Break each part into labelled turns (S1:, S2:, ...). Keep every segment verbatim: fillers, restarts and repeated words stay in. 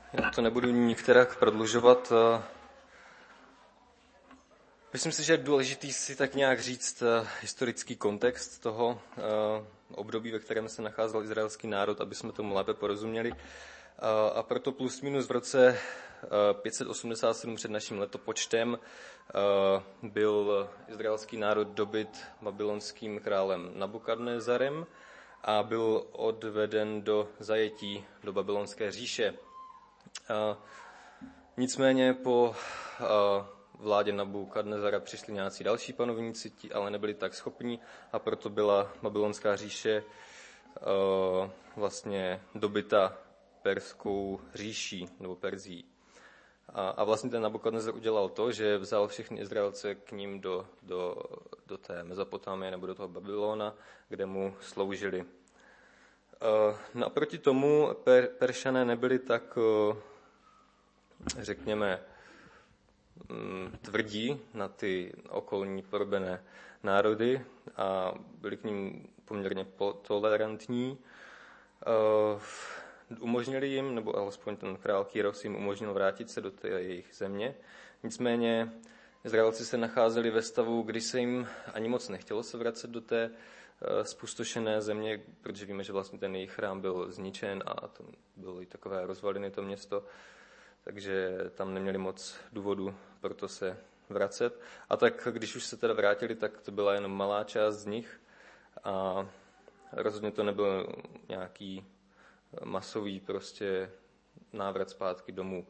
S1: Já to nebudu nikterak prodlužovat. Myslím si, že je důležitý si tak nějak říct historický kontext toho období, ve kterém se nacházel izraelský národ, aby jsme tomu lépe porozuměli. A proto plus minus v roce pět set osmdesát sedm před naším letopočtem byl izraelský národ dobyt babylonským králem Nabukadnezarem a byl odveden do zajetí do babylonské říše. Nicméně po vládě Nabukadnezara přišli nějací další panovníci, ti ale nebyli tak schopní a proto byla babylonská říše vlastně dobyta perskou říší nebo Perzií. A, a vlastně ten Nabukadnezar udělal to, že vzal všechny Izraelce k ním do, do, do té Mezopotámie nebo do toho Babylona, kde mu sloužili. No a proti tomu per, Peršané nebyli tak, řekněme, tvrdí na ty okolní porobené národy a byli k ním poměrně tolerantní. Umožnili jim, nebo alespoň ten král Kyros jim umožnil vrátit se do té jejich země. Nicméně Izraelci se nacházeli ve stavu, kdy se jim ani moc nechtělo se vracet do té zpustošené země, protože víme, že vlastně ten jejich chrám byl zničen a to byly takové rozvaliny to město, takže tam neměli moc důvodu pro to se vracet. A tak když už se teda vrátili, tak to byla jenom malá část z nich a rozhodně to nebyl nějaký masový prostě návrat zpátky domů.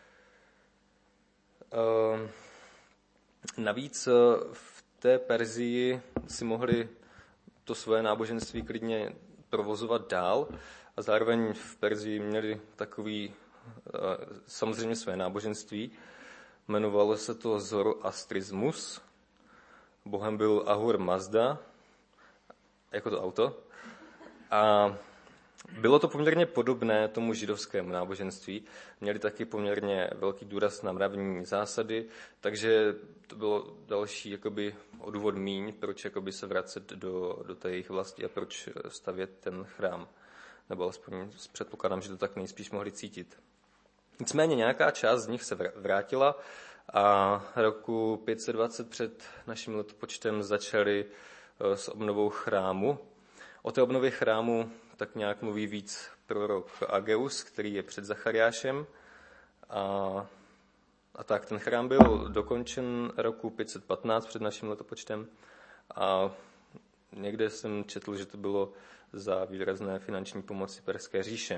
S1: E, navíc v té Perzii si mohli to svoje náboženství klidně provozovat dál a zároveň v Perzii měli takový samozřejmě své náboženství. Jmenovalo se to Zoroastrismus. Bohem byl Ahur Mazda, jako to auto. A bylo to poměrně podobné tomu židovskému náboženství. Měli taky poměrně velký důraz na mravní zásady, takže to bylo další jakoby odůvod míň, proč jakoby se vracet do, do té jejich vlasti a proč stavět ten chrám. Nebo alespoň předpokládám, že to tak nejspíš mohli cítit. Nicméně nějaká část z nich se vrátila a roku pět set dvacet před naším letopočtem začali s obnovou chrámu. O té obnově chrámu tak nějak mluví víc prorok Ageus, který je před Zachariášem. A, a tak ten chrám byl dokončen roku pět set patnáct před naším letopočtem a někde jsem četl, že to bylo za výrazné finanční pomoci Perské říše.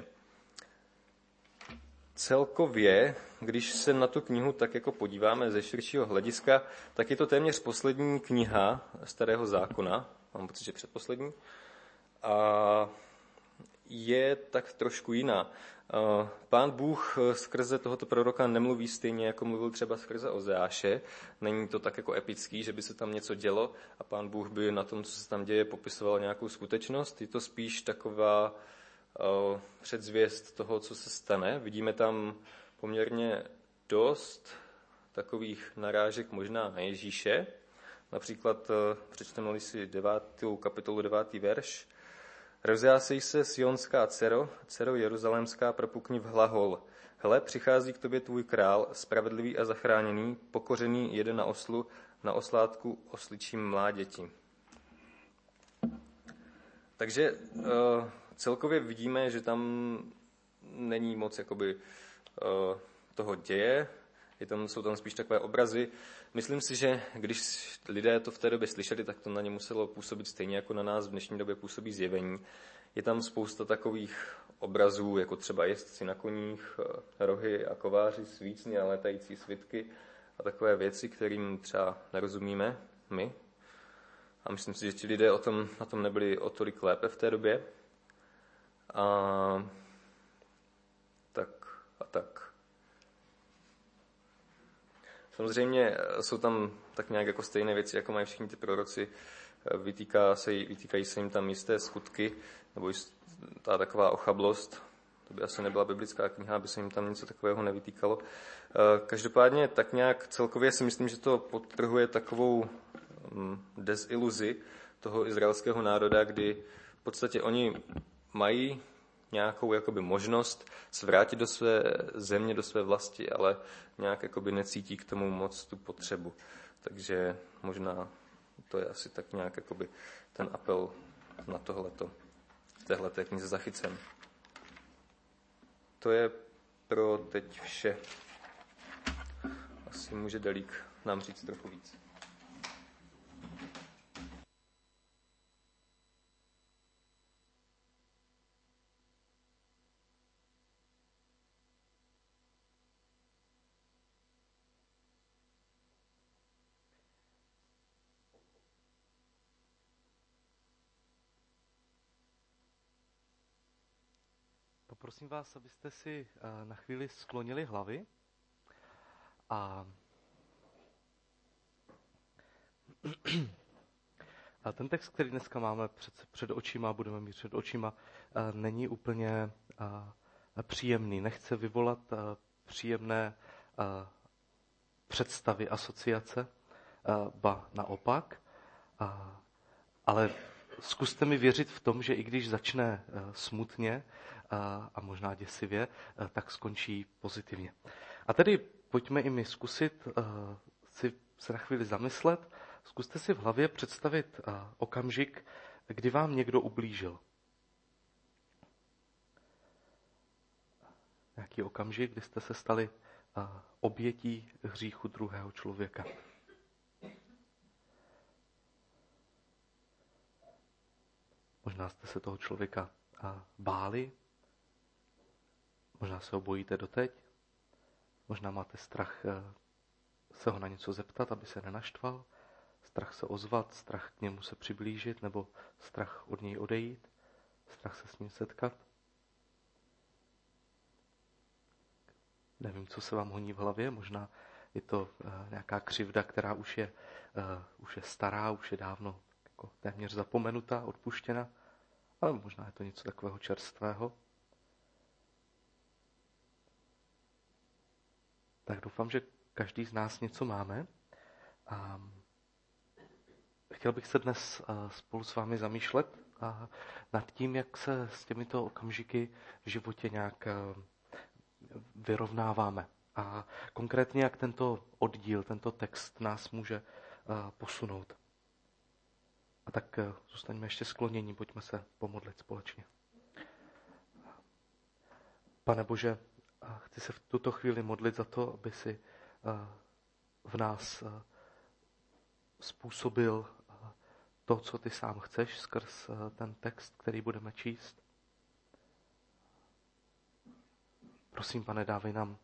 S1: Celkově, když se na tu knihu tak jako podíváme ze širšího hlediska, tak je to téměř poslední kniha Starého zákona, mám pocit, že předposlední, a je tak trošku jiná. Pán Bůh skrze tohoto proroka nemluví stejně, jako mluvil třeba skrze Ozeáše. Není to tak jako epický, že by se tam něco dělo a pán Bůh by na tom, co se tam děje, popisoval nějakou skutečnost. Je to spíš taková předzvěst toho, co se stane. Vidíme tam poměrně dost takových narážek možná na Ježíše. Například přečteme-li si devátou kapitolu, devátý verš. Rozjásej se, sionská dcero, dcero jeruzalémská, propukni v hlahol. Hle, přichází k tobě tvůj král, spravedlivý a zachráněný, pokořený, jede na oslu, na oslátku osličím mláděti. Takže uh, celkově vidíme, že tam není moc jakoby, uh, toho děje, je tam, jsou tam spíš takové obrazy. Myslím si, že když lidé to v té době slyšeli, tak to na ně muselo působit stejně jako na nás v dnešní době působí zjevení. Je tam spousta takových obrazů, jako třeba jezdci na koních, rohy a kováři, svícny a létající svitky a takové věci, kterým třeba nerozumíme my. A myslím si, že ti lidé o tom, na tom nebyli o tolik lépe v té době. A tak a tak. Samozřejmě jsou tam tak nějak jako stejné věci, jako mají všichni ty proroci. Vytýká se, vytýkají se jim tam jisté skutky, nebo ta taková ochablost. To by asi nebyla biblická kniha, aby se jim tam něco takového nevytýkalo. Každopádně tak nějak celkově si myslím, že to podtrhuje takovou deziluzi toho izraelského národa, kdy v podstatě oni mají nějakou jakoby možnost zvrátit do své země, do své vlasti, ale nějak jakoby necítí k tomu moc tu potřebu. Takže možná to je asi tak nějak jakoby ten apel na tohleto, v téhleté knize zachycen. To je pro teď vše. Asi může Delík nám říct trochu víc.
S2: Poprosím vás, abyste si na chvíli sklonili hlavy a, a ten text, který dneska máme před, před očima, budeme mít před očima, není úplně příjemný. Nechce vyvolat příjemné představy, asociace, ba naopak, ale zkuste mi věřit v tom, že i když začne smutně a možná děsivě, tak skončí pozitivně. A tedy pojďme i my zkusit si se na chvíli zamyslet. Zkuste si v hlavě představit okamžik, kdy vám někdo ublížil. Nějaký okamžik, kdy jste se stali obětí hříchu druhého člověka. Možná jste se toho člověka báli, možná se ho bojíte doteď, možná máte strach se ho na něco zeptat, aby se nenaštval, strach se ozvat, strach k němu se přiblížit, nebo strach od něj odejít, strach se s ním setkat. Nevím, co se vám honí v hlavě, možná je to nějaká křivda, která už je, už je stará, už je dávno jako téměř zapomenutá, odpuštěna, ale možná je to něco takového čerstvého. Tak doufám, že každý z nás něco máme. A chtěl bych se dnes spolu s vámi zamýšlet nad tím, jak se s těmito okamžiky v životě nějak vyrovnáváme. A konkrétně, jak tento oddíl, tento text nás může posunout. A tak zůstaňme ještě sklonění, pojďme se pomodlit společně. Pane Bože, chci se v tuto chvíli modlit za to, aby si v nás způsobil to, co ty sám chceš skrz ten text, který budeme číst. Prosím, Pane, dávej nám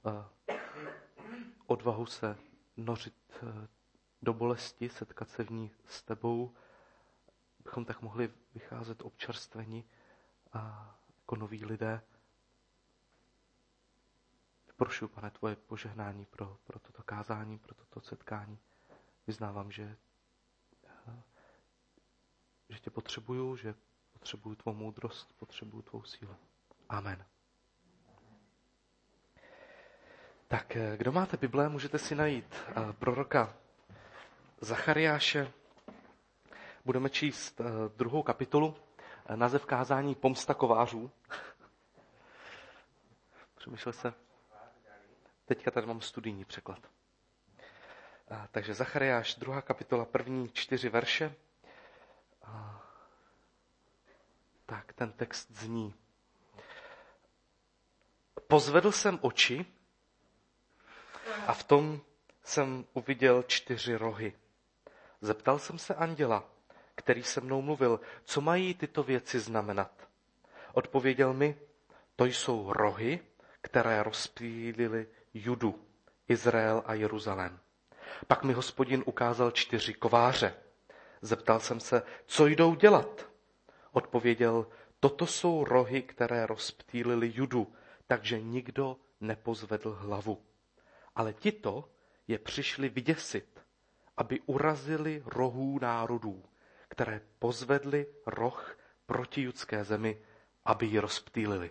S2: odvahu se nořit do bolesti, setkat se v ní s tebou, bychom tak mohli vycházet občerstveni a jako noví lidé. Prošu, Pane, tvoje požehnání pro, pro toto kázání, pro toto setkání. Vyznávám, že, že tě potřebuju, že potřebuju tvou moudrost, potřebuju tvou sílu. Amen. Tak, kdo máte Bible, můžete si najít proroka Zachariáše. Budeme číst druhou kapitolu, název kázání Pomsta kovářů. Přemýšlel se? Teďka tady mám studijní překlad. A, takže Zachariáš, druhá kapitola, první čtyři verše. A, tak, ten text zní. Pozvedl jsem oči a v tom jsem uviděl čtyři rohy. Zeptal jsem se anděla, který se mnou mluvil, co mají tyto věci znamenat. Odpověděl mi, to jsou rohy, které rozptýlily Judu, Izrael a Jeruzalém. Pak mi Hospodin ukázal čtyři kováře. Zeptal jsem se, co jdou dělat. Odpověděl, toto jsou rohy, které rozptýlily Judu, takže nikdo nepozvedl hlavu. Ale tito je přišli vyděsit, aby urazili rohů národů, které pozvedli roh proti judské zemi, aby ji rozptýlili.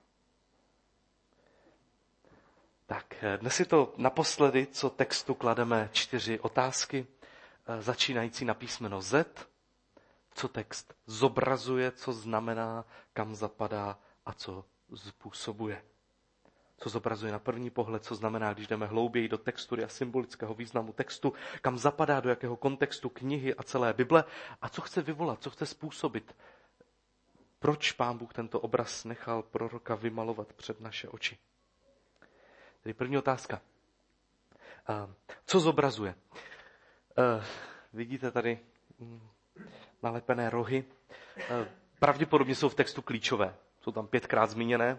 S2: Tak, dnes je to naposledy, co textu klademe čtyři otázky, začínající na písmeno Z, co text zobrazuje, co znamená, kam zapadá a co způsobuje. Co zobrazuje na první pohled, co znamená, když jdeme hlouběji do textury a symbolického významu textu, kam zapadá, do jakého kontextu knihy a celé Bible a co chce vyvolat, co chce způsobit. Proč Pán Bůh tento obraz nechal proroka vymalovat před naše oči? Tedy první otázka. Co zobrazuje? Vidíte tady nalepené rohy. Pravděpodobně jsou v textu klíčové. Jsou tam pětkrát zmíněné.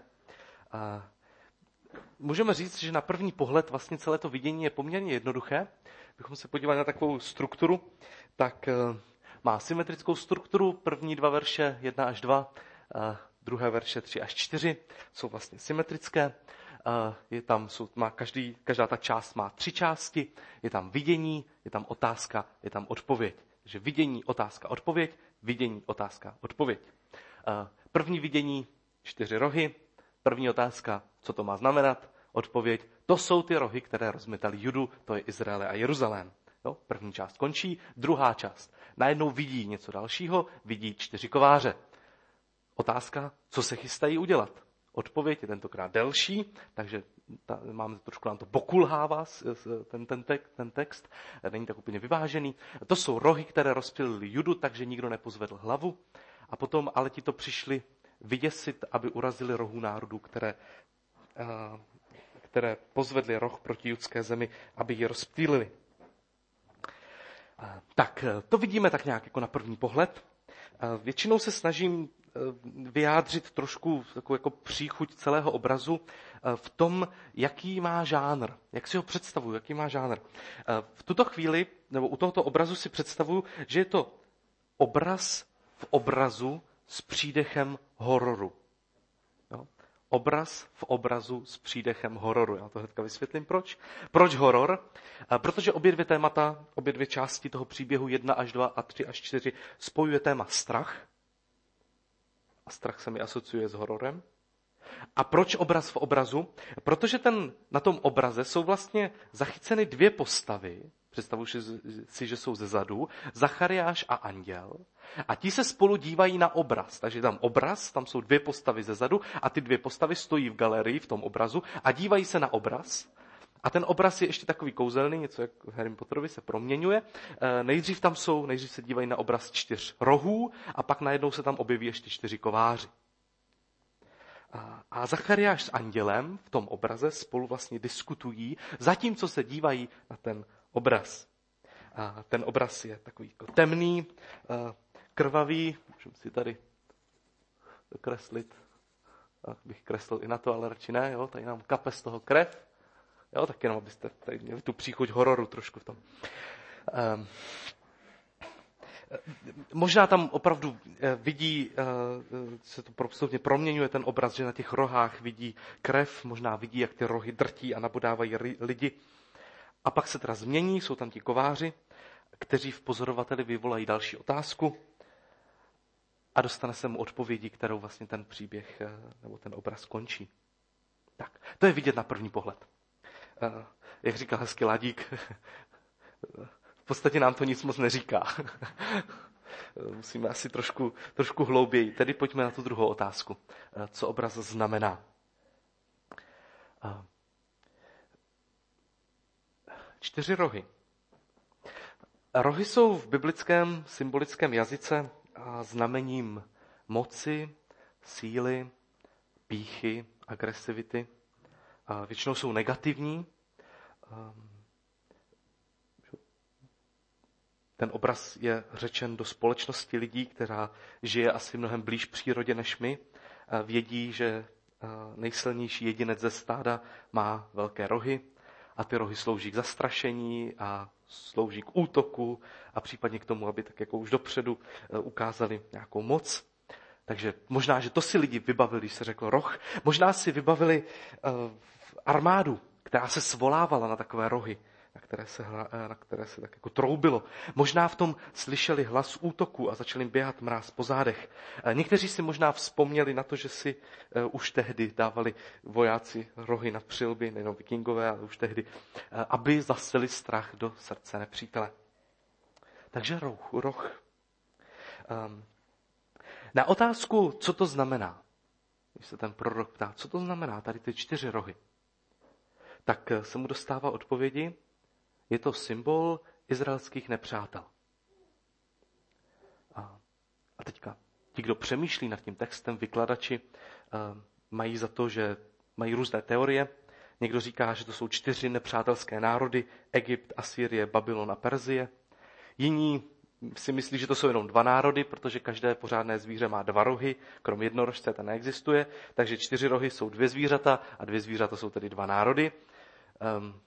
S2: Můžeme říct, že na první pohled vlastně celé to vidění je poměrně jednoduché. Kdybychom se podívali na takovou strukturu, tak má symetrickou strukturu. První dva verše, jedna až dva, druhé verše tři až čtyři, jsou vlastně symetrické. Je tam, jsou, má každý, každá ta část má tři části. Je tam vidění, je tam otázka, je tam odpověď. Takže vidění, otázka, odpověď, vidění, otázka, odpověď. První vidění, čtyři rohy. První otázka, co to má znamenat? Odpověď, to jsou ty rohy, které rozmetali Judu, to je Izraele a Jeruzalém. Jo? První část končí, druhá část. Najednou vidí něco dalšího, vidí čtyři kováře. Otázka, co se chystají udělat? Odpověď je tentokrát delší, takže ta, máme trošku nám to pokulhává ten, ten, tek, ten text, není tak úplně vyvážený. To jsou rohy, které rozptýlili Judu, takže nikdo nepozvedl hlavu. A potom ale ti to přišli vyděsit, aby urazili rohů národů, které, které pozvedli roh proti judské zemi, aby ji rozptýlili. Tak, to vidíme tak nějak jako na první pohled. Většinou se snažím vyjádřit trošku takovou jako příchuť celého obrazu v tom, jaký má žánr, jak si ho představuju, jaký má žánr. V tuto chvíli, nebo u tohoto obrazu si představuju, že je to obraz v obrazu s přídechem hororu. Jo? Obraz v obrazu s přídechem hororu. Já to hnedka vysvětlím, proč. Proč horor? Protože obě dvě témata, obě dvě části toho příběhu jedna až dva a tři až čtyři spojuje téma strach. A strach se mi asociuje s hororem. A proč obraz v obrazu? Protože ten, na tom obraze jsou vlastně zachyceny dvě postavy, představuji si, že jsou ze zadu, Zachariáš a anděl, a ti se spolu dívají na obraz. Takže tam obraz, tam jsou dvě postavy ze zadu a ty dvě postavy stojí v galerii v tom obrazu a dívají se na obraz. A ten obraz je ještě takový kouzelný, něco jak v Harry Potterovi se proměňuje. Nejdřív tam jsou, nejdřív se dívají na obraz čtyř rohů a pak najednou se tam objeví ještě čtyři kováři. A Zachariáš s andělem v tom obraze spolu vlastně diskutují, zatímco se dívají na ten obraz. A ten obraz je takový jako temný, krvavý, můžu si tady dokreslit, bych kreslil i na to, ale radši ne, jo? Tady nám kape z toho krev. Jo, tak jenom, abyste tady měli tu příchuť hororu trošku v tom. Um, možná tam opravdu vidí, uh, se to absolutně proměňuje ten obraz, že na těch rohách vidí krev, možná vidí, jak ty rohy drtí a nabodávají lidi. A pak se teda změní, jsou tam ti kováři, kteří v pozorovateli vyvolají další otázku a dostane se mu odpovědi, kterou vlastně ten příběh nebo ten obraz končí. Tak, to je vidět na první pohled. Jak říkal hezky Ladík, v podstatě nám to nic moc neříká. Musíme asi trošku, trošku hlouběji. Tedy pojďme na tu druhou otázku. Co obraz znamená? Čtyři rohy. Rohy jsou v biblickém symbolickém jazyce znamením moci, síly, pýchy, agresivity. Většinou jsou negativní. Ten obraz je řečen do společnosti lidí, která žije asi mnohem blíž přírodě než my. Vědí, že nejsilnější jedinec ze stáda má velké rohy a ty rohy slouží k zastrašení a slouží k útoku a případně k tomu, aby tak jako už dopředu ukázali nějakou moc. Takže možná, že to si lidi vybavili, když se řeklo roh. Možná si vybavili uh, armádu, která se svolávala na takové rohy, na které se, na které se tak jako troubilo. Možná v tom slyšeli hlas útoku a začali běhat mráz po zádech. Někteří si možná vzpomněli na to, že si uh, už tehdy dávali vojáci rohy na přilby, nejenom vikingové, ale už tehdy, uh, aby zaseli strach do srdce nepřítele. Takže roh. roh. Um, Na otázku, co to znamená, když se ten prorok ptá, co to znamená tady ty čtyři rohy, tak se mu dostává odpovědi, je to symbol izraelských nepřátel. A, a teďka ti, kdo přemýšlí nad tím textem, vykladači, mají za to, že mají různé teorie. Někdo říká, že to jsou čtyři nepřátelské národy, Egypt, Asýrie, Babylon a Perzie. Jiní si myslí, že to jsou jenom dva národy, protože každé pořádné zvíře má dva rohy, krom jednorožce ta neexistuje, takže čtyři rohy jsou dvě zvířata a dvě zvířata jsou tedy dva národy. Um,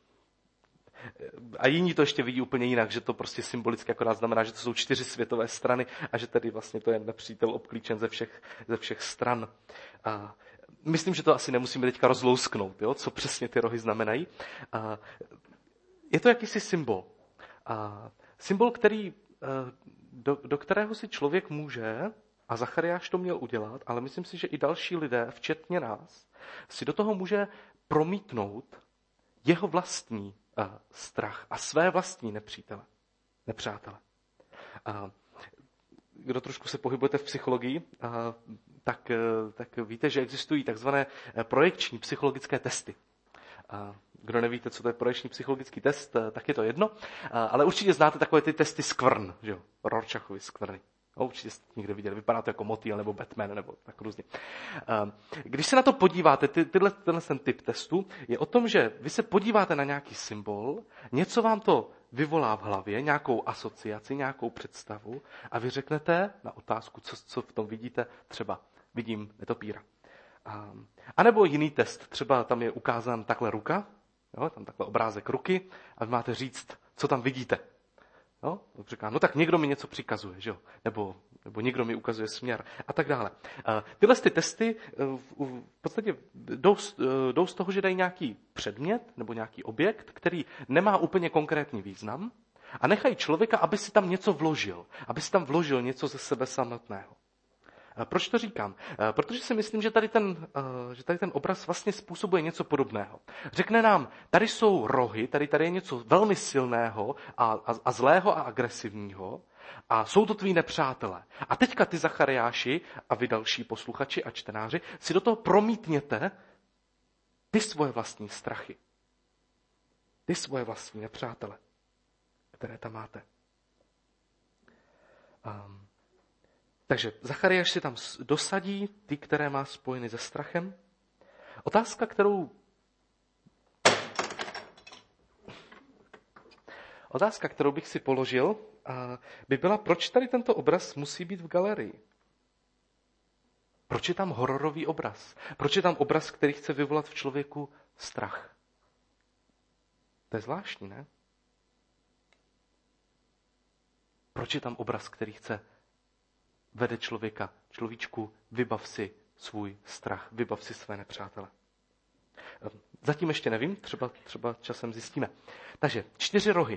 S2: a jiní to ještě vidí úplně jinak, že to prostě symbolicky akorát znamená, že to jsou čtyři světové strany a že tedy vlastně to je nepřítel obklíčen ze všech, ze všech stran. A myslím, že to asi nemusíme teďka rozlousknout, jo, co přesně ty rohy znamenají. A je to jakýsi symbol. A symbol, který, do, do kterého si člověk může, a Zachariáš to měl udělat, ale myslím si, že i další lidé, včetně nás, si do toho může promítnout jeho vlastní strach a své vlastní nepřítele, nepřátele. A kdo trošku se pohybujete v psychologii, tak, tak víte, že existují takzvané projekční psychologické testy. Kdo nevíte, co to je projekční psychologický test, tak je to jedno. Ale určitě znáte takové ty testy skvrn, že jo? Rorschachovy skvrny. No, určitě jste někde viděli, vypadá to jako motýl nebo Batman, nebo tak různě. Když se na to podíváte, ty, tyhle, tenhle ten typ testu je o tom, že vy se podíváte na nějaký symbol, něco vám to vyvolá v hlavě, nějakou asociaci, nějakou představu a vy řeknete na otázku, co, co v tom vidíte, třeba vidím netopíra. A nebo jiný test, třeba tam je ukázán takhle ruka, jo, tam takhle obrázek ruky a vy máte říct, co tam vidíte. No, říká, no tak někdo mi něco přikazuje, že jo? Nebo, nebo někdo mi ukazuje směr a tak dále. Tyhle ty testy v podstatě jdou, jdou z toho, že dají nějaký předmět nebo nějaký objekt, který nemá úplně konkrétní význam a nechají člověka, aby si tam něco vložil, aby si tam vložil něco ze sebe samotného. Proč to říkám? Protože si myslím, že tady ten, že tady ten obraz vlastně způsobuje něco podobného. Řekne nám, tady jsou rohy, tady, tady je něco velmi silného a, a, a zlého a agresivního a jsou to tví nepřátelé. A teďka ty Zachariáši a vy další posluchači a čtenáři si do toho promítněte ty svoje vlastní strachy. Ty svoje vlastní nepřátele, které tam máte. Um, Takže Zachariáš si tam dosadí ty, které má spojeny se strachem. Otázka, kterou Otázka, kterou bych si položil, by byla, proč tady tento obraz musí být v galerii? Proč je tam hororový obraz? Proč je tam obraz, který chce vyvolat v člověku strach? To je zvláštní, ne? Proč je tam obraz, který chce vede člověka, človíčku, vybav si svůj strach, vybav si své nepřátele. Zatím ještě nevím, třeba, třeba časem zjistíme. Takže čtyři rohy.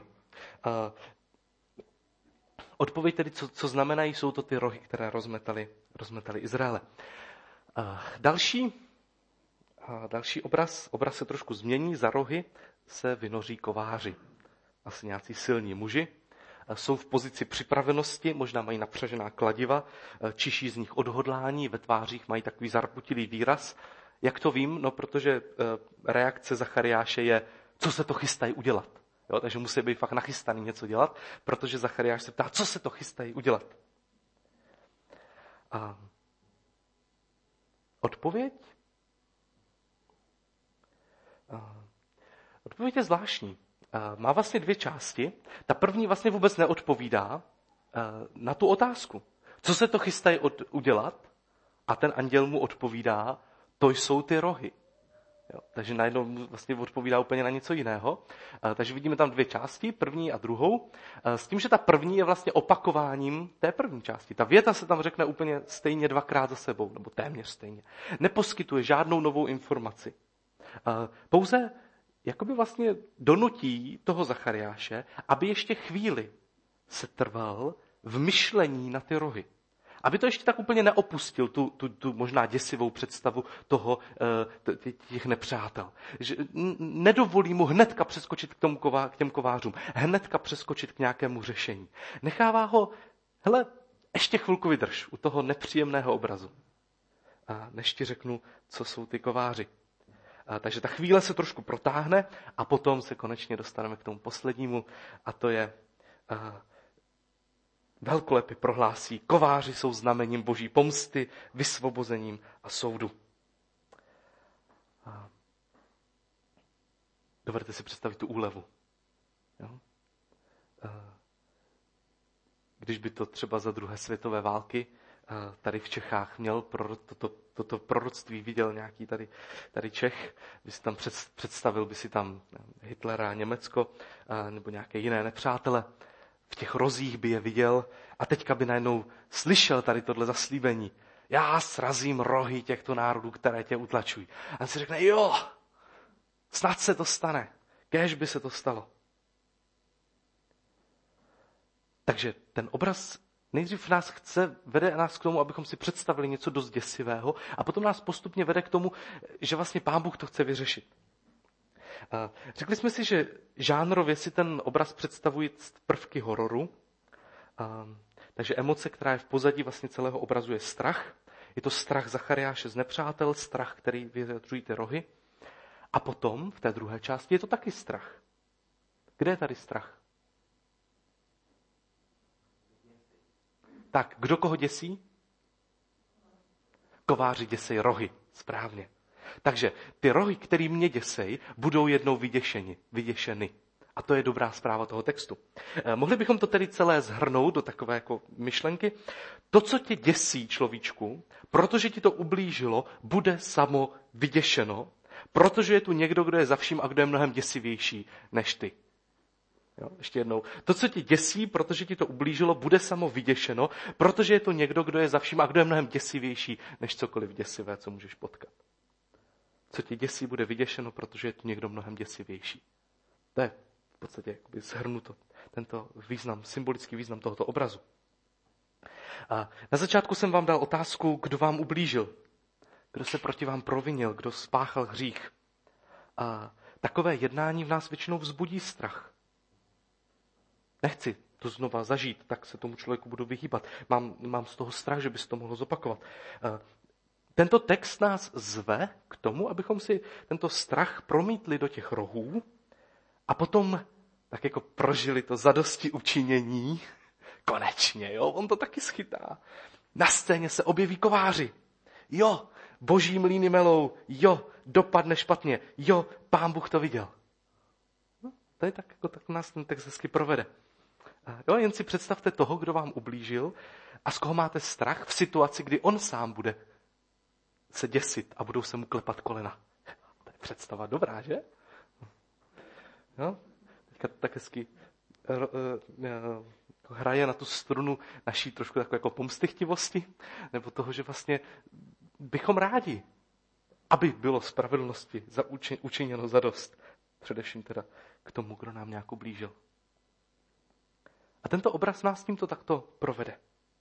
S2: Odpověď tedy, co, co znamenají, jsou to ty rohy, které rozmetaly, rozmetaly Izraele. Další, další obraz, obraz se trošku změní, za rohy se vynoří kováři. Asi nějací silní muži. Jsou v pozici připravenosti, možná mají napřažená kladiva, čiší z nich odhodlání, ve tvářích mají takový zarputilý výraz. Jak to vím? No, protože reakce Zachariáše je, co se to chystají udělat. Jo, takže musí být fakt nachystaný něco dělat, protože Zachariáš se ptá, co se to chystají udělat. A odpověď? A odpověď je zvláštní. Má vlastně dvě části. Ta první vlastně vůbec neodpovídá na tu otázku. Co se to chystají udělat? A ten anděl mu odpovídá, to jsou ty rohy. Jo, takže najednou vlastně odpovídá úplně na něco jiného. Takže vidíme tam dvě části, první a druhou. S tím, že ta první je vlastně opakováním té první části. Ta věta se tam řekne úplně stejně dvakrát za sebou, nebo téměř stejně. Neposkytuje žádnou novou informaci. Pouze jakoby vlastně donutí toho Zachariáše, aby ještě chvíli se trval v myšlení na ty rohy. Aby to ještě tak úplně neopustil, tu, tu, tu možná děsivou představu toho, těch nepřátel. Že nedovolí mu hnedka přeskočit k, tomu ková, k těm kovářům, hnedka přeskočit k nějakému řešení. Nechává ho, hele, ještě chvilku vydrž u toho nepříjemného obrazu. než ti řeknu, co jsou ty kováři. Takže ta chvíle se trošku protáhne a potom se konečně dostaneme k tomu poslednímu a to je velkolepě prohlásí, kováři jsou znamením boží pomsty, vysvobozením a soudu. Dovedete si představit tu úlevu. Jo? Když by to třeba za druhé světové války tady v Čechách měl proro, toto, toto proroctví, viděl nějaký tady, tady Čech, by si tam před, představil by si tam Hitlera a Německo nebo nějaké jiné nepřátele, v těch rozích by je viděl a teďka by najednou slyšel tady tohle zaslíbení. Já srazím rohy těchto národů, které tě utlačují. A on si řekne, jo, snad se to stane. Kéž by se to stalo. Takže ten obraz nejdřív nás chce, vede nás k tomu, abychom si představili něco dost děsivého a potom nás postupně vede k tomu, že vlastně Pán Bůh to chce vyřešit. Řekli jsme si, že žánrově si ten obraz představují prvky hororu, takže emoce, která je v pozadí vlastně celého obrazu, je strach. Je to strach Zachariáše z nepřátel, strach, který vyjadřují ty rohy. A potom, v té druhé části, je to taky strach. Kde je tady strach? Tak, kdo koho děsí? Kováři děsej rohy, správně. Takže ty rohy, které mě děsej, budou jednou vyděšeni, vyděšeny. A to je dobrá zpráva toho textu. Eh, mohli bychom to tedy celé zhrnout do takové jako myšlenky. To, co tě děsí, človíčku, protože ti to ublížilo, bude samo vyděšeno, protože je tu někdo, kdo je za vším a kdo je mnohem děsivější než ty. Jo, ještě jednou. To, co tě děsí, protože ti to ublížilo, bude samo vyděšeno, protože je to někdo, kdo je za vším a kdo je mnohem děsivější než cokoliv děsivé, co můžeš potkat. Co tě děsí, bude vyděšeno, protože je tu někdo mnohem děsivější. To je v podstatě jakoby shrnuto tento význam, symbolický význam tohoto obrazu. A na začátku jsem vám dal otázku, kdo vám ublížil, kdo se proti vám provinil, kdo spáchal hřích. A takové jednání v nás většinou vzbudí strach. Nechci to znova zažít, tak se tomu člověku budu vyhýbat. Mám, mám z toho strach, že by se to mohlo zopakovat. Tento text nás zve k tomu, abychom si tento strach promítli do těch rohů a potom tak jako prožili to zadosti učinění. Konečně, jo, on to taky schytá. Na scéně se objeví kováři. Jo, boží mlýny melou. Jo, dopadne špatně. Jo, Pán Bůh to viděl. No, to je tak, jako tak nás ten text hezky provede. Jo, jen si představte toho, kdo vám ublížil a z koho máte strach v situaci, kdy on sám bude se děsit a budou se mu klepat kolena. To je představa dobrá, že? Jo? Teďka tak hezky hraje na tu strunu naší trošku takové jako pomstychtivosti, nebo toho, že vlastně bychom rádi, aby bylo spravedlnosti za učiněno zadost. Především teda k tomu, kdo nám nějak ublížil. A tento obraz nás tímto takto provede.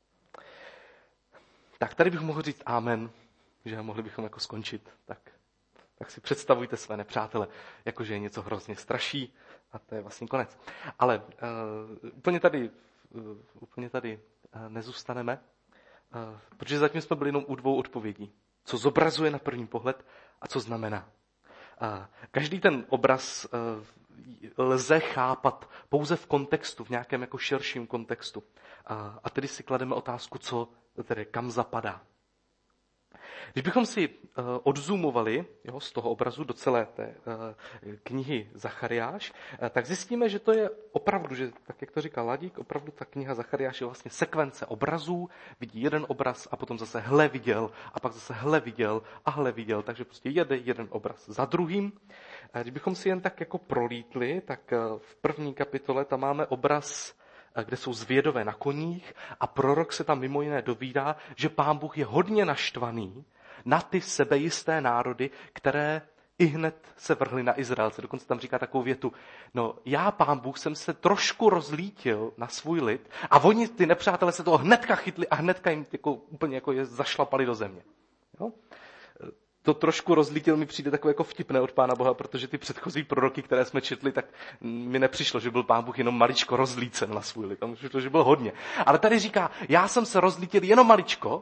S2: Tak tady bych mohl říct amen, že mohli bychom jako skončit. Tak, tak si představujte své nepřátele, jakože je něco hrozně straší a to je vlastně konec. Ale uh, úplně tady, uh, úplně tady uh, nezůstaneme, uh, protože zatím jsme byli jenom u dvou odpovědí. Co zobrazuje na první pohled a co znamená. Uh, každý ten obraz uh, lze chápat pouze v kontextu, v nějakém jako širším kontextu. A, a tedy si klademe otázku, co, tedy kam zapadá. Když bychom si uh, odzoomovali jo, z toho obrazu do celé té uh, knihy Zachariáš, uh, tak zjistíme, že to je opravdu, že tak jak to říká Ladík, opravdu ta kniha Zachariáš je vlastně sekvence obrazů, vidí jeden obraz a potom zase hle viděl a pak zase hle viděl a hle viděl, takže prostě jede jeden obraz za druhým. Uh, když bychom si jen tak jako prolítli, tak uh, v první kapitole tam máme obraz, uh, kde jsou zvědové na koních a prorok se tam mimo jiné dovídá, že Pán Bůh je hodně naštvaný na ty sebejisté národy, které i hned se vrhly na Izraelce. Dokonce tam říká takovou větu, no já, Pán Bůh, jsem se trošku rozlítil na svůj lid a oni, ty nepřátelé, se toho hnedka chytli a hnedka jim jako, úplně jako je zašlapali do země. Jo? To trošku rozlítil mi přijde takové jako vtipné od Pána Boha, protože ty předchozí proroky, které jsme četli, tak mi nepřišlo, že byl Pán Bůh jenom maličko rozlícen na svůj lid. Tam přišlo, že byl hodně. Ale tady říká, já jsem se rozlítil jenom maličko,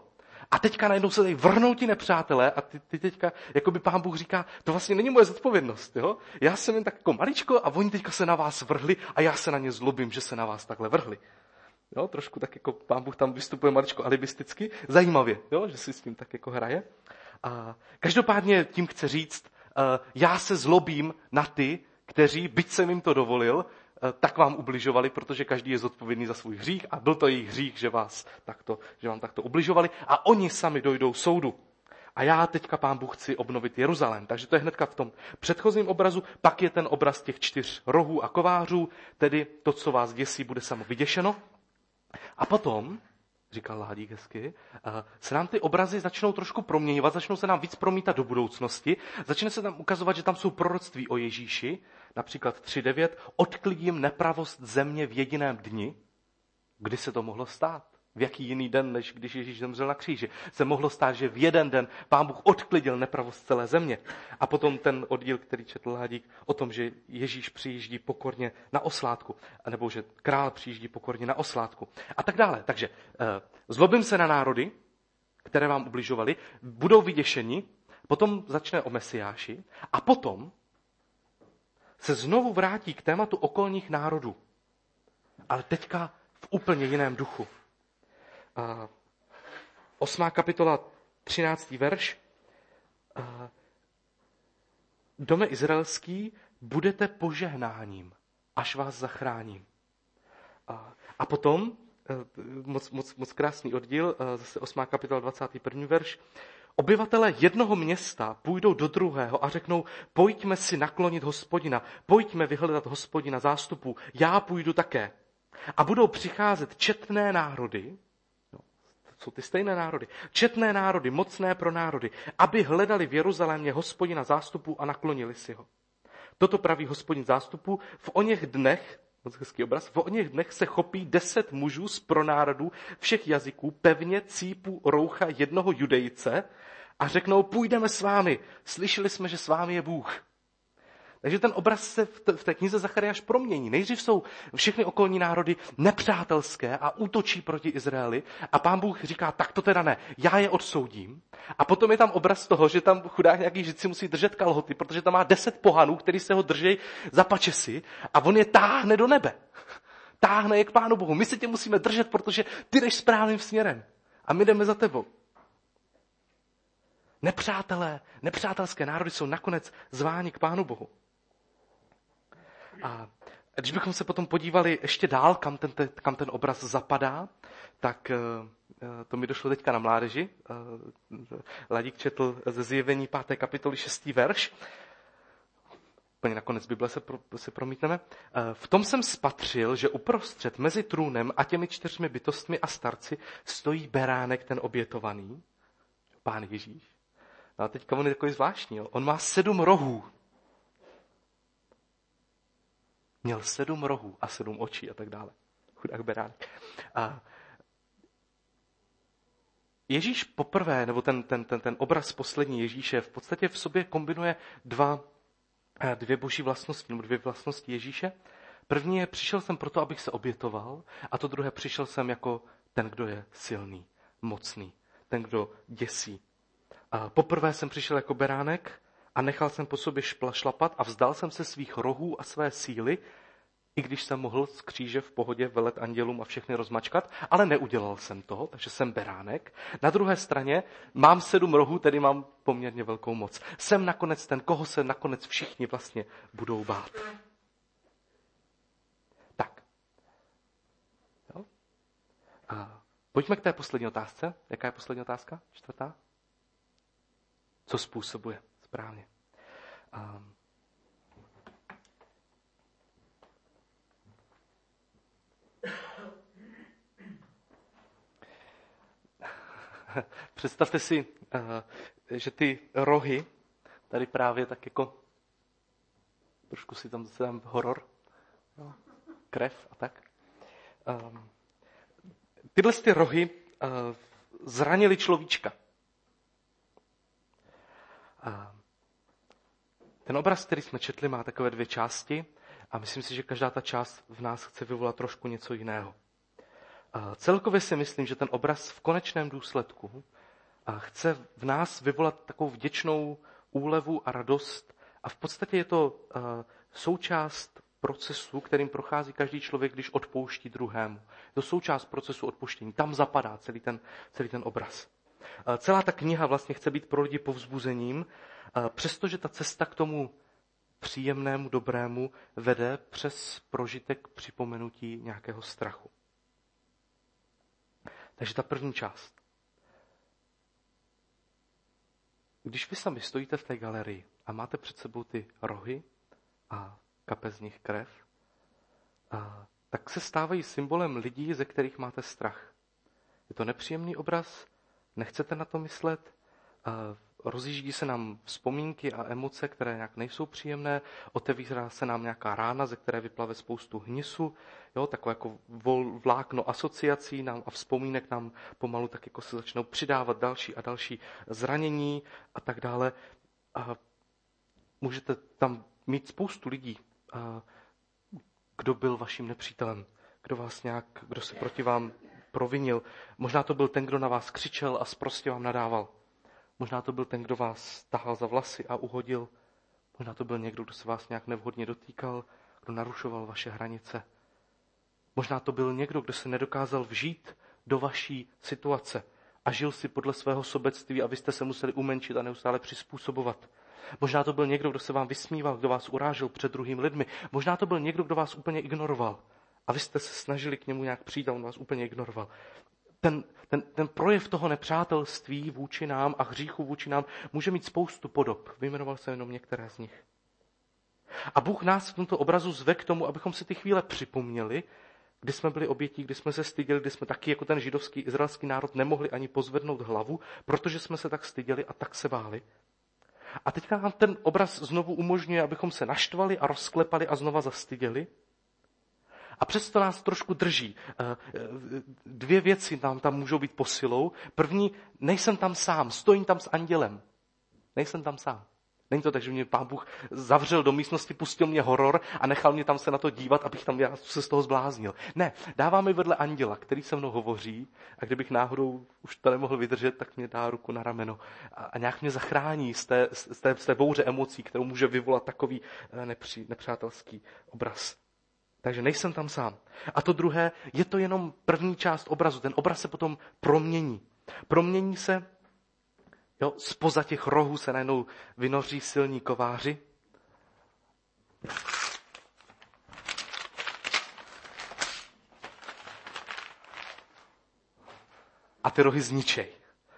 S2: A teďka najednou se tady vrhnou ti nepřátelé a ty, ty teďka, jako by Pán Bůh říká, to vlastně není moje zodpovědnost. Jo? Já jsem jen tak jako maličko a oni teďka se na vás vrhli a já se na ně zlobím, že se na vás takhle vrhli. Jo? Trošku tak jako Pán Bůh tam vystupuje maličko alibisticky. Zajímavě, jo? Že si s tím tak jako hraje. A každopádně tím chce říct, uh, já se zlobím na ty, kteří, byť jsem jim to dovolil, uh, tak vám ubližovali, protože každý je zodpovědný za svůj hřích a byl to jejich hřích, že, vás takto, že vám takto ubližovali a oni sami dojdou soudu. A já teďka, Pán Bůh, chci obnovit Jeruzalém. Takže to je hnedka v tom předchozím obrazu. Pak je ten obraz těch čtyř rohů a kovářů, tedy to, co vás děsí, bude samo vyděšeno. A potom, říkal Ládík hezky, se nám ty obrazy začnou trošku proměňovat, začnou se nám víc promítat do budoucnosti, začne se tam ukazovat, že tam jsou proroctví o Ježíši, například tři devět, odklidím nepravost země v jediném dni. Kdy se to mohlo stát? V jaký jiný den, než když Ježíš zemřel na kříži? Se mohlo stát, že v jeden den Pán Bůh odklidil nepravost celé země. A potom ten oddíl, který četl Ládík, o tom, že Ježíš přijíždí pokorně na oslátku, nebo že král přijíždí pokorně na oslátku. A tak dále. Takže eh, zlobím se na národy, které vám ubližovali, budou vyděšeni, potom začne o Mesiáši a potom se znovu vrátí k tématu okolních národů. Ale teďka v úplně jiném duchu. A osmá kapitola, třináctý verš. A Dome izraelský, budete požehnáním, až vás zachráním. A, a potom, moc, moc, moc krásný oddíl, zase osmá kapitola, dvacátý první verš. Obyvatelé jednoho města půjdou do druhého a řeknou, pojďme si naklonit Hospodina, pojďme vyhledat Hospodina zástupů, já půjdu také. A budou přicházet četné národy, no, jsou ty stejné národy, četné národy, mocné pro národy, aby hledali v Jeruzalémě Hospodina zástupů a naklonili si ho. Toto praví Hospodin zástupů, v oněch dnech, moc hezký obraz, v oněch dnech se chopí deset mužů z pronárodů všech jazyků, pevně cípu roucha jednoho judejce a řeknou, půjdeme s vámi, slyšeli jsme, že s vámi je Bůh. Takže ten obraz se v té knize Zachariáš promění. Nejdřív jsou všechny okolní národy nepřátelské a útočí proti Izraeli a Pán Bůh říká, tak to teda ne, já je odsoudím. A potom je tam obraz toho, že tam chudák nějaký žid si musí držet kalhoty, protože tam má deset pohanů, který se ho drží za pačesy a on je táhne do nebe. Táhne je k Pánu Bohu. My se tě musíme držet, protože ty jdeš správným směrem a my jdeme za tebou. Nepřátelé, nepřátelské národy jsou nakonec zváni k Pánu Bohu. A když bychom se potom podívali ještě dál, kam ten, kam ten obraz zapadá, tak to mi došlo teďka na mládeži. Ladík četl ze Zjevení páté kapitoly šestý verš. Úplně nakonec Bible se, pro, se promítneme. V tom jsem spatřil, že uprostřed mezi trůnem a těmi čtyřmi bytostmi a starci stojí beránek ten obětovaný, Pán Ježíš. No a teďka on je takový zvláštní. Jo? On má sedm rohů. Měl sedm rohů a sedm očí a tak dále. Chudák beránek. A Ježíš poprvé, nebo ten, ten, ten, ten obraz poslední Ježíše v podstatě v sobě kombinuje dva, dvě boží vlastnosti, nebo dvě vlastnosti Ježíše. První je, přišel jsem proto, abych se obětoval, a to druhé, přišel jsem jako ten, kdo je silný, mocný, ten, kdo děsí. A poprvé jsem přišel jako beránek a nechal jsem po sobě šlapat a vzdal jsem se svých rohů a své síly, i když jsem mohl z kříže v pohodě velet andělům a všechny rozmačkat, ale neudělal jsem toho, takže jsem beránek. Na druhé straně mám sedm rohů, tedy mám poměrně velkou moc. Jsem nakonec ten, koho se nakonec všichni vlastně budou bát. Tak. Jo? A pojďme k té poslední otázce. Jaká je poslední otázka? Čtvrtá? Co způsobuje? Správně. Um, Představte si, uh, že ty rohy, tady právě tak jako, trošku si tam zase dám horor, no, krev a tak. Um, tyhle ty rohy uh, zranily človíčka. Uh, ten obraz, který jsme četli, má takové dvě části a myslím si, že každá ta část v nás chce vyvolat trošku něco jiného. Uh, celkově si myslím, že ten obraz v konečném důsledku a chce v nás vyvolat takovou vděčnou úlevu a radost. A v podstatě je to uh, součást procesu, kterým prochází každý člověk, když odpouští druhému. Je to součást procesu odpuštění. Tam zapadá celý ten, celý ten obraz. Uh, celá ta kniha vlastně chce být pro lidi povzbuzením, uh, přestože ta cesta k tomu příjemnému, dobrému vede přes prožitek připomenutí nějakého strachu. Takže ta první část. Když vy sami stojíte v té galerii a máte před sebou ty rohy a kape z nich krev, a tak se stávají symbolem lidí, ze kterých máte strach. Je to nepříjemný obraz, nechcete na to myslet, a rozjíždí se nám vzpomínky a emoce, které nějak nejsou příjemné, otevírá se nám nějaká rána, ze které vyplave spoustu hnisu, jo, takové jako vol, vlákno asociací nám a vzpomínek nám pomalu tak jako se začnou přidávat další a další zranění a tak dále. A můžete tam mít spoustu lidí, a kdo byl vaším nepřítelem, kdo vás nějak, kdo se proti vám provinil. Možná to byl ten, kdo na vás křičel a sprostě vám nadával. Možná to byl ten, kdo vás tahal za vlasy a uhodil. Možná to byl někdo, kdo se vás nějak nevhodně dotýkal, kdo narušoval vaše hranice. Možná to byl někdo, kdo se nedokázal vžít do vaší situace a žil si podle svého sobectví a vy jste se museli umenšit a neustále přizpůsobovat. Možná to byl někdo, kdo se vám vysmíval, kdo vás urážel před druhými lidmi. Možná to byl někdo, kdo vás úplně ignoroval a vy jste se snažili k němu nějak přijít a on vás úplně ignoroval. Ten, ten, ten projev toho nepřátelství vůči nám a hříchu vůči nám může mít spoustu podob. Vyjmenoval jsem jenom některé z nich. A Bůh nás v tomto obrazu zve k tomu, abychom si ty chvíle připomněli, kdy jsme byli obětí, kdy jsme se styděli, kdy jsme taky jako ten židovský, izraelský národ nemohli ani pozvednout hlavu, protože jsme se tak styděli a tak se báli. A teďka nám ten obraz znovu umožňuje, abychom se naštvali a rozklepali a znova zastyděli. A přesto nás trošku drží. Dvě věci nám tam můžou být posilou. První, nejsem tam sám, stojím tam s andělem. Nejsem tam sám. Není to tak, že mě Pán Bůh zavřel do místnosti, pustil mě horor a nechal mě tam se na to dívat, abych tam já se z toho zbláznil. Ne, dává mi vedle anděla, který se mnou hovoří a kdybych náhodou už to nemohl vydržet, tak mě dá ruku na rameno a, a nějak mě zachrání z té, z té, z té bouře emocí, kterou může vyvolat takový nepří, nepřátelský obraz. Takže nejsem tam sám. A to druhé, je to jenom první část obrazu. Ten obraz se potom promění. Promění se, jo, zpoza těch rohů se najednou vynoří silní kováři. A ty rohy zničej.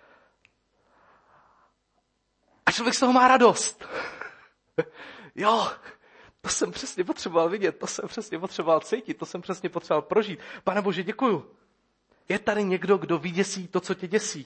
S2: A člověk z toho má radost. Jo, to jsem přesně potřeboval vidět, to jsem přesně potřeboval cítit, to jsem přesně potřeboval prožít. Pane Bože, děkuju. Je tady někdo, kdo vyděsí to, co tě děsí.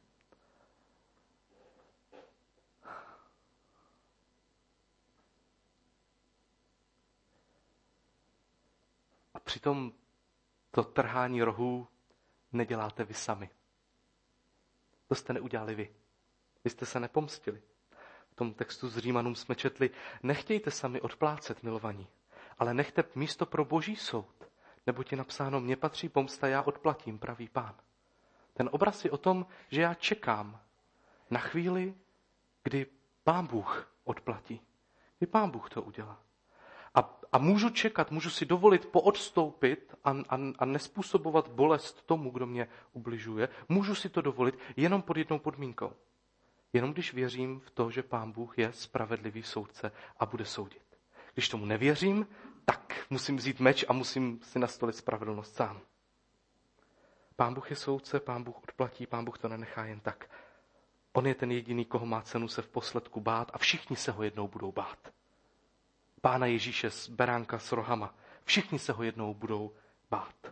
S2: A přitom to trhání rohů neděláte vy sami. To jste neudělali vy. Vy jste se nepomstili. V tom textu z Římanům jsme četli, nechtějte sami odplácet, milovaní, ale nechte místo pro boží soud, neboť je napsáno, mně patří pomsta, já odplatím, pravý Pán. Ten obraz je o tom, že já čekám na chvíli, kdy Pán Bůh odplatí. Kdy Pán Bůh to udělá. A, a můžu čekat, můžu si dovolit poodstoupit a, a, a nespůsobovat bolest tomu, kdo mě ubližuje. Můžu si to dovolit jenom pod jednou podmínkou. Jenom když věřím v to, že Pán Bůh je spravedlivý soudce a bude soudit. Když tomu nevěřím, tak musím vzít meč a musím si nastolit spravedlnost sám. Pán Bůh je soudce, Pán Bůh odplatí, Pán Bůh to nenechá jen tak. On je ten jediný, koho má cenu se v posledku bát a všichni se ho jednou budou bát. Pána Ježíše z beránka s rohama. Všichni se ho jednou budou bát.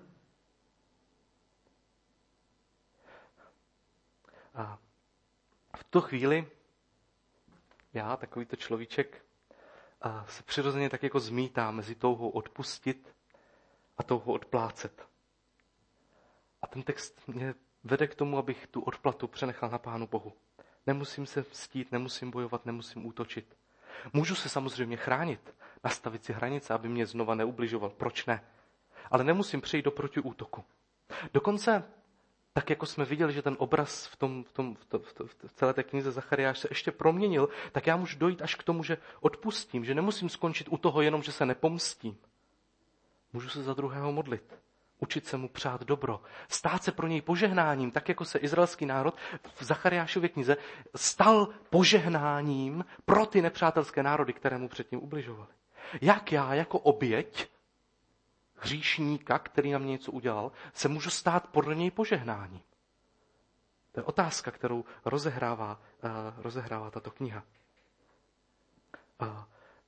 S2: A v tu chvíli já, takovýto človíček, se přirozeně tak jako zmítá mezi touhou odpustit a touhou odplácet. A ten text mě vede k tomu, abych tu odplatu přenechal na Pánu Bohu. Nemusím se mstít, nemusím bojovat, nemusím útočit. Můžu se samozřejmě chránit, nastavit si hranice, aby mě znova neubližoval. Proč ne? Ale nemusím přejít do protiútoku. Dokonce tak jako jsme viděli, že ten obraz v, tom, v, tom, v, to, v, to, v celé té knize Zachariáš se ještě proměnil, tak já můžu dojít až k tomu, že odpustím, že nemusím skončit u toho jenom, že se nepomstím. Můžu se za druhého modlit, učit se mu přát dobro, stát se pro něj požehnáním, tak jako se izraelský národ v Zachariášově knize stal požehnáním pro ty nepřátelské národy, které mu předtím ubližovaly. Jak já jako oběť hříšníka, který na mě něco udělal, se můžu stát podle něj požehnáním? To je otázka, kterou rozehrává, uh, rozehrává tato kniha. Uh,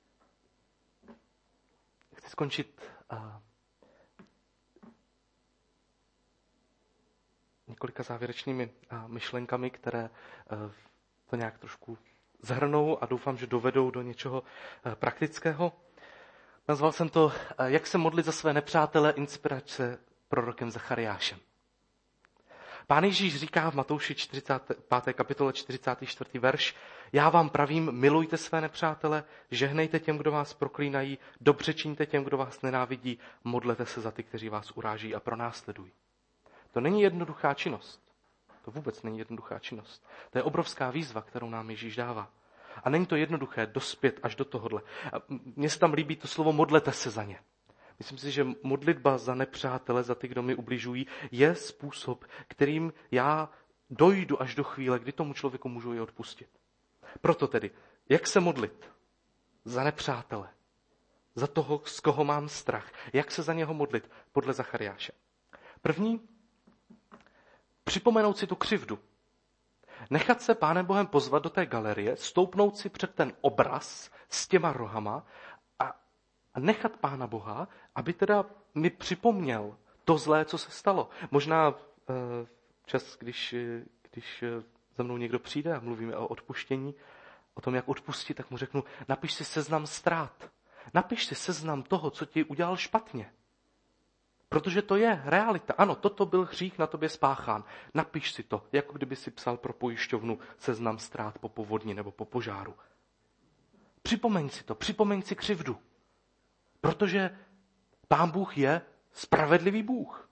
S2: chci skončit uh, několika závěrečnými uh, myšlenkami, které uh, to nějak trošku zhrnou a doufám, že dovedou do něčeho uh, praktického. Nazval jsem to, jak se modlit za své nepřátele, inspirace prorokem Zachariášem. Pán Ježíš říká v Matouši čtyřicáté páté kapitole čtyřicátý čtvrtý verš: Já vám pravím, milujte své nepřátele, žehnejte těm, kdo vás proklínají, dobře čiňte těm, kdo vás nenávidí, modlete se za ty, kteří vás uráží a pronásledují. To není jednoduchá činnost. To vůbec není jednoduchá činnost. To je obrovská výzva, kterou nám Ježíš dává. A není to jednoduché dospět až do tohohle. Mně se tam líbí to slovo modlete se za ně. Myslím si, že modlitba za nepřátele, za ty, kdo mi ubližují, je způsob, kterým já dojdu až do chvíle, kdy tomu člověku můžu je odpustit. Proto tedy, jak se modlit za nepřátele, za toho, z koho mám strach, jak se za něho modlit podle Zachariáše. První, připomenout si tu křivdu. Nechat se Pánem Bohem pozvat do té galerie, stoupnout si před ten obraz s těma rohama a nechat Pána Boha, aby teda mi připomněl to zlé, co se stalo. Možná čas, když, když za mnou někdo přijde a mluvíme o odpuštění, o tom, jak odpustit, tak mu řeknu, napiš si seznam ztrát. Napiš si seznam toho, co ti udělal špatně. Protože to je realita. Ano, toto byl hřích na tobě spáchán. Napiš si to, jako kdyby si psal pro pojišťovnu seznam ztrát po povodni nebo po požáru. Připomeň si to, připomeň si křivdu. Protože Pán Bůh je spravedlivý Bůh.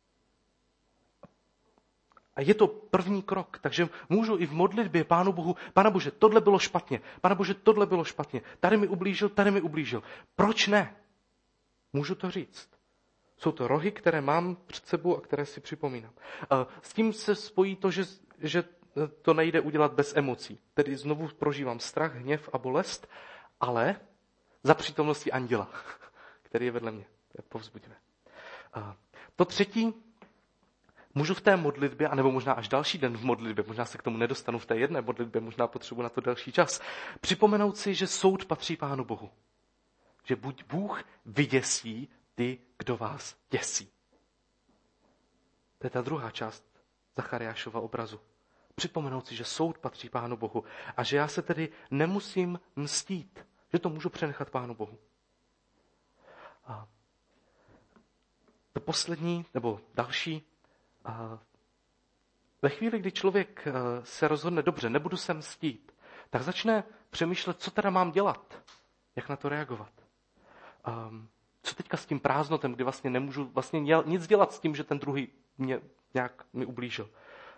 S2: A je to první krok, takže můžu i v modlitbě Pánu Bohu, Pane Bože, tohle bylo špatně, Pane Bože, tohle bylo špatně, tady mi ublížil, tady mi ublížil. Proč ne? Můžu to říct. Jsou to rohy, které mám před sebou a které si připomínám. S tím se spojí to, že, že to nejde udělat bez emocí. Tedy znovu prožívám strach, hněv a bolest, ale za přítomnosti anděla, který je vedle mě. To je povzbudivé. To třetí, můžu v té modlitbě, anebo možná až další den v modlitbě, možná se k tomu nedostanu v té jedné modlitbě, možná potřebuji na to další čas, připomenout si, že soud patří Pánu Bohu. Že buď Bůh vyděsí ty, kdo vás děsí. To je ta druhá část Zachariášova obrazu. Připomenout si, že soud patří Pánu Bohu a že já se tedy nemusím mstít, že to můžu přenechat Pánu Bohu. A to poslední, nebo další, a ve chvíli, kdy člověk se rozhodne, dobře, nebudu se mstít, tak začne přemýšlet, co teda mám dělat, jak na to reagovat. Um, Co teďka s tím prázdnotem, kdy vlastně nemůžu vlastně nic dělat s tím, že ten druhý mě nějak mi ublížil.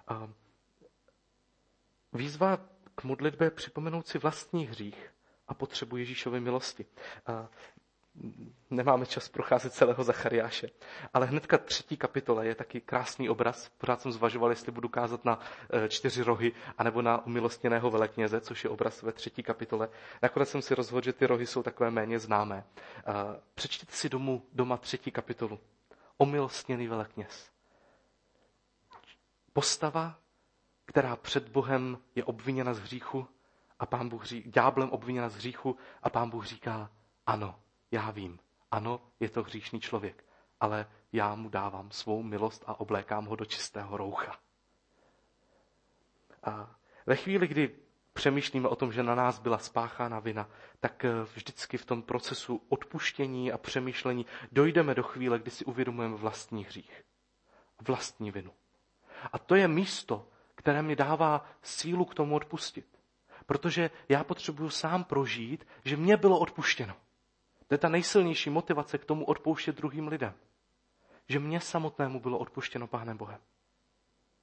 S2: Výzva k modlitbě připomenout si vlastní hřích a potřebu Ježíšovy milosti. Nemáme čas procházet celého Zachariáše, ale hnedka třetí kapitole je taky krásný obraz. Pořád jsem zvažoval, jestli budu kázat na čtyři rohy, anebo na umilostněného velekněze, což je obraz ve třetí kapitole. Nakonec jsem si rozhodl, že ty rohy jsou takové méně známé. Přečtěte si domů, doma třetí kapitolu. Umilostněný velekněz. Postava, která před Bohem je obviněna z hříchu a Pán Bůh říká, ďáblem obviněna z hříchu a Pán Bůh říká, ano, já vím, ano, je to hříšný člověk, ale já mu dávám svou milost a oblékám ho do čistého roucha. A ve chvíli, kdy přemýšlíme o tom, že na nás byla spáchána vina, tak vždycky v tom procesu odpuštění a přemýšlení dojdeme do chvíle, kdy si uvědomujeme vlastní hřích, vlastní vinu. A to je místo, které mi dává sílu k tomu odpustit. Protože já potřebuju sám prožít, že mě bylo odpuštěno. To je ta nejsilnější motivace k tomu odpouštět druhým lidem. Že mně samotnému bylo odpuštěno Pánem Bohem.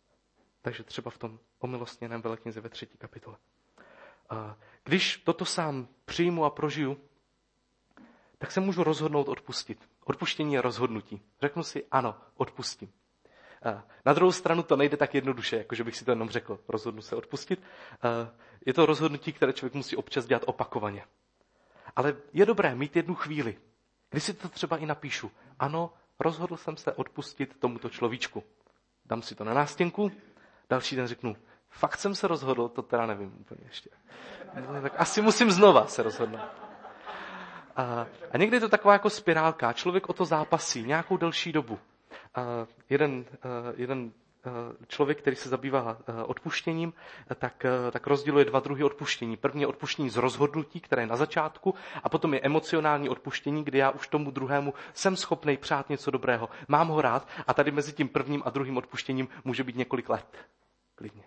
S2: Takže třeba v tom omilostněném veleknězi ve třetí kapitole. Když toto sám přijmu a prožiju, tak se můžu rozhodnout odpustit. Odpuštění je rozhodnutí. Řeknu si, ano, odpustím. Na druhou stranu to nejde tak jednoduše, jako že bych si to jenom řekl, rozhodnu se odpustit. Je to rozhodnutí, které člověk musí občas dělat opakovaně. Ale je dobré mít jednu chvíli, kdy si to třeba i napíšu. Ano, rozhodl jsem se odpustit tomuto človíčku. Dám si to na nástěnku, další den řeknu, fakt jsem se rozhodl, to teda nevím úplně ještě. No, tak asi musím znova se rozhodnout. A, a někdy je to taková jako spirálka. Člověk o to zápasí nějakou delší dobu. A jeden, jeden člověk, který se zabývá odpuštěním, tak, tak rozděluje dva druhy odpuštění. První je odpuštění z rozhodnutí, které je na začátku, a potom je emocionální odpuštění, kdy já už tomu druhému jsem schopný přát něco dobrého. Mám ho rád a tady mezi tím prvním a druhým odpuštěním může být několik let. Klidně.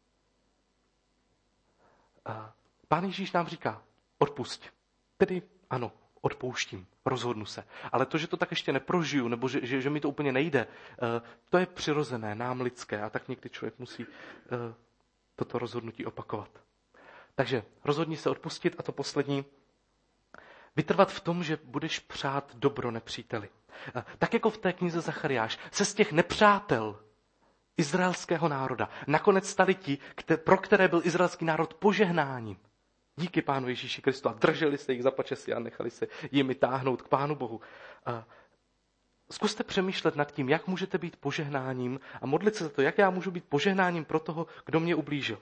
S2: Pán Ježíš nám říká, odpusť. Tedy ano, odpouštím, rozhodnu se. Ale to, že to tak ještě neprožiju, nebo že, že, že mi to úplně nejde, to je přirozené, nám lidské, a tak někdy člověk musí toto rozhodnutí opakovat. Takže rozhodni se odpustit, a to poslední, vytrvat v tom, že budeš přát dobro nepříteli. Tak jako v té knize Zachariáš se z těch nepřátel izraelského národa nakonec stali ti, pro které byl izraelský národ požehnáním. Díky Pánu Ježíši Kristu, a drželi se jich za pačesy a nechali se jimi táhnout k Pánu Bohu. A zkuste přemýšlet nad tím, jak můžete být požehnáním, a modlit se za to, jak já můžu být požehnáním pro toho, kdo mě ublížil.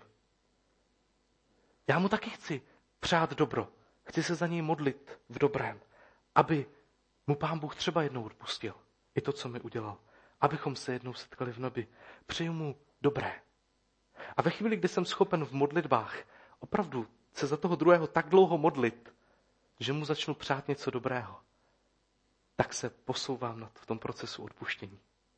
S2: Já mu taky chci přát dobro. Chci se za něj modlit v dobrém, aby mu Pán Bůh třeba jednou odpustil i to, co mi udělal. Abychom se jednou setkali v nebi. Přeju mu dobré. A ve chvíli, kdy jsem schopen v modlitbách opravdu se za toho druhého tak dlouho modlit, že mu začnu přát něco dobrého, tak se posouvám v tom procesu odpuštění.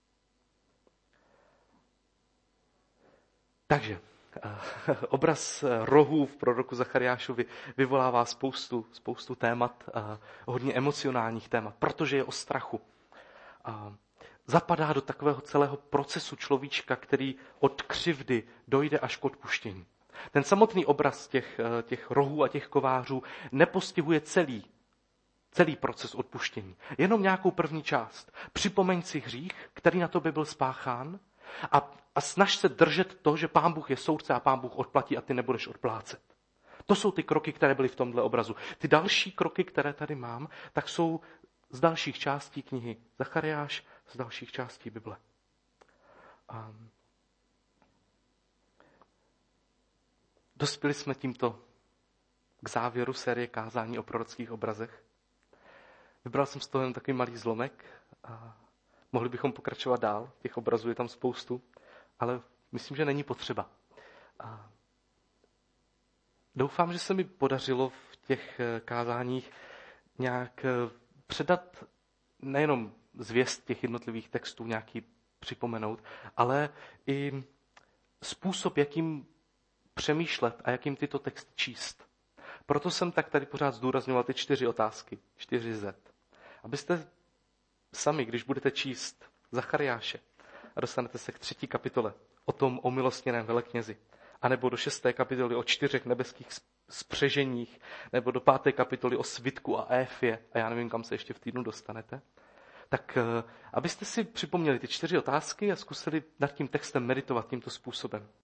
S2: Takže obraz rohů v proroku Zachariášovi vyvolává spoustu, spoustu témat, hodně emocionálních témat, protože je o strachu. Zapadá do takového celého procesu človíčka, který od křivdy dojde až k odpuštění. Ten samotný obraz těch, těch rohů a těch kovářů nepostihuje celý, celý proces odpuštění. Jenom nějakou první část. Připomeň si hřích, který na tobě byl spáchán, a, a snaž se držet to, že Pán Bůh je soudce a Pán Bůh odplatí a ty nebudeš odplácet. To jsou ty kroky, které byly v tomhle obrazu. Ty další kroky, které tady mám, tak jsou z dalších částí knihy Zachariáš, z dalších částí Bible. Um, dospěli jsme tímto k závěru série kázání o prorockých obrazech. Vybral jsem z toho jen takový malý zlomek a mohli bychom pokračovat dál. Těch obrazů je tam spoustu, ale myslím, že není potřeba. A doufám, že se mi podařilo v těch kázáních nějak předat nejenom zvěst těch jednotlivých textů, nějaký připomenout, ale i způsob, jakým přemýšlet a jakým tyto texty číst. Proto jsem tak tady pořád zdůrazňoval ty čtyři otázky, čtyři Z. Abyste sami, když budete číst Zachariáše a dostanete se k třetí kapitole o tom omilostněném veleknězi, anebo do šesté kapitoly o čtyřech nebeských spřeženích, nebo do páté kapitoly o svitku a éfě, a já nevím, kam se ještě v týdnu dostanete, tak abyste si připomněli ty čtyři otázky a zkusili nad tím textem meditovat tímto způsobem.